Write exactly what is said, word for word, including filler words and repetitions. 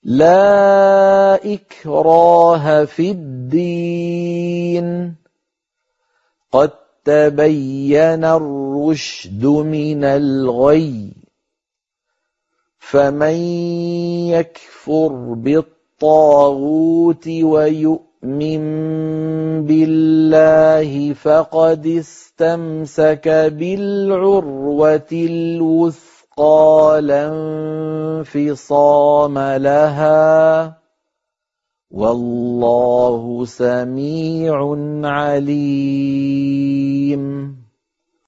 لا إكراه في الدين قد تبين الرشد من الغي فمن يكفر بالطاغوت ويؤمن بالله فقد استمسك بالعروة الوثقى لا انفصام لها والله سميع عليم.